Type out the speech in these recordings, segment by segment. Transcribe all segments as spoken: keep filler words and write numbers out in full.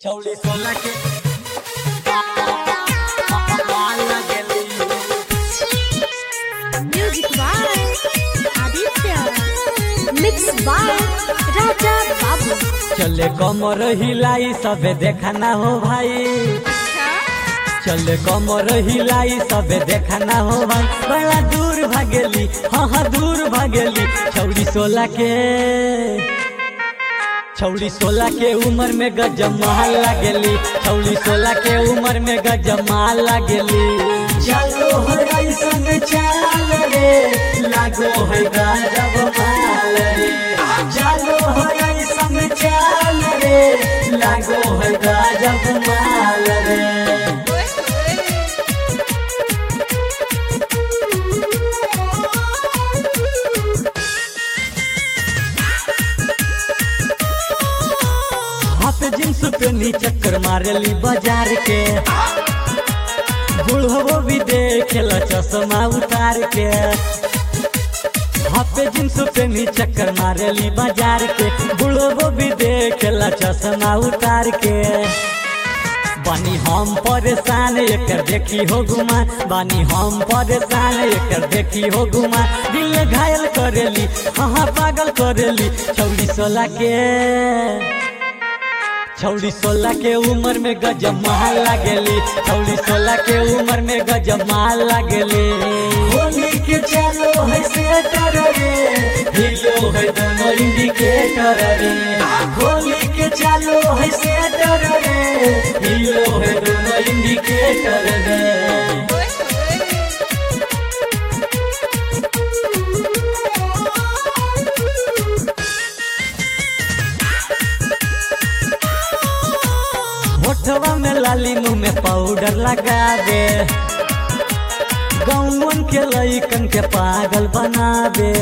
छौड़ी सोलह के music by Aditya, mix by Raja Babu. चले कमर हिलाई सबे देखा ना हो भाई, चले कमर हिलाई सबे देखा ना हो भाई। बड़ा दूर भागेली, हाँ हाँ दूर भागेली। छौड़ी सोलह के छौड़ी सोलह के उम्र में गजब महल लागेली। छौड़ी सोलह के उम्र में गजब महल लागेली। चलो हराई संग चाल रे, लागो है गजब माल रे। चलो हराई संग चाल रे, लागो है गजब माल रे। हाथ जींस पे नी चक्कर मारेली बाजार के, बुढ़ो भी देखेला चश्मा उतार के। हाथ जींस पे नी चक्कर मारेली बाजार के, बुढ़ो भी देखेला चश्मा उतार के। बानी हम परेशान एकर देखी हो गुमान, बानी हम परेशान एकर देखी हो गुमान। दिल घायल करेली, हाँ पागल करेली। छौड़ी सोलह के छौड़ी सोलह के उम्र में गजब महल लागेली। छौड़ी सोलह के उम्र में गजब महल लागेली। होली के चलो है सेटर रे, हिलो है दोनों इंडिकेटर रे। होली के चलो है सेटर रे, हिलो है दोनों इंडिकेटर रे। होठवा में लाली, मुँह में पाउडर लगा दे। गौवन के लइकन के पागल बना दे।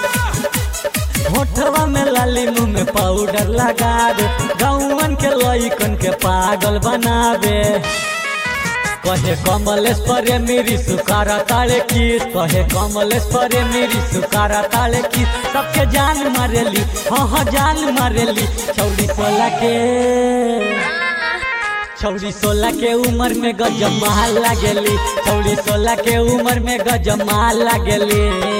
होठवा में लाली, मुँह में पाउडर लगा दे। गौवन के लइकन के पागल बना दे। कहे कमलेश परे मेरी सुकारा ताले किस, कहे कमलेश परे मेरी सुकारा ताले किस। सबके जान मारेली, हाँ हाँ जान मारेली। छौड़ी सोलह के छौड़ी सोलह के उम्र में गजब महल लागेली। छौड़ी सोलह के उम्र में गजब महल लागेली।